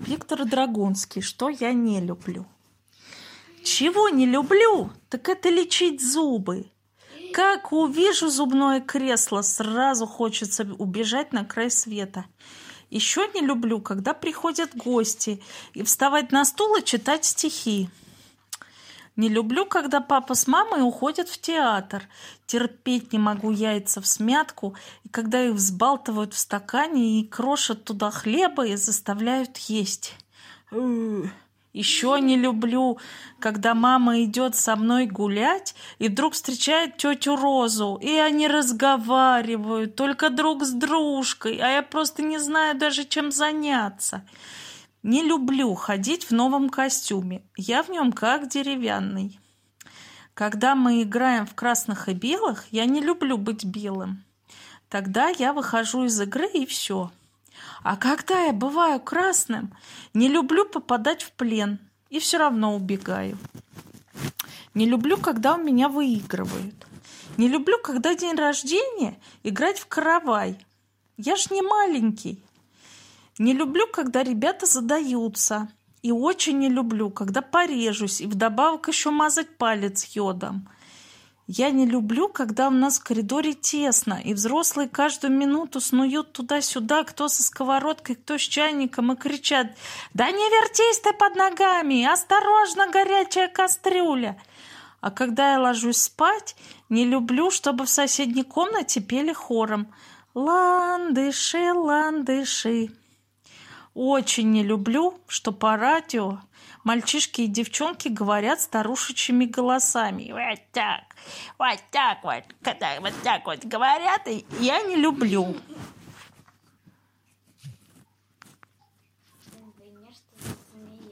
Виктор Драгунский. Что я не люблю? Чего не люблю? Так это лечить зубы. Как увижу зубное кресло, сразу хочется убежать на край света. Еще не люблю, когда приходят гости, и вставать на стул и читать стихи. Не люблю, когда папа с мамой уходят в театр. Терпеть не могу яйца всмятку, и когда их взбалтывают в стакане и крошат туда хлеба и заставляют есть. Еще не люблю, когда мама идет со мной гулять и вдруг встречает тетю Розу, и они разговаривают только друг с дружкой, а я просто не знаю даже, чем заняться. Не люблю ходить в новом костюме. Я в нем как деревянный. Когда мы играем в красных и белых, я не люблю быть белым. Тогда я выхожу из игры и все. А когда я бываю красным, не люблю попадать в плен и все равно убегаю. Не люблю, когда у меня выигрывают. Не люблю, когда день рождения играть в каравай. Я ж не маленький. Не люблю, когда ребята задаются. И очень не люблю, когда порежусь и вдобавок еще мазать палец йодом. Я не люблю, когда у нас в коридоре тесно, и взрослые каждую минуту снуют туда-сюда, кто со сковородкой, кто с чайником, и кричат: «Да не вертись ты под ногами! Осторожно, горячая кастрюля!» А когда я ложусь спать, не люблю, чтобы в соседней комнате пели хором: «Ландыши, ландыши». Очень не люблю, что по радио мальчишки и девчонки говорят старушечьими голосами. Вот так вот, когда вот так вот говорят, и я не люблю.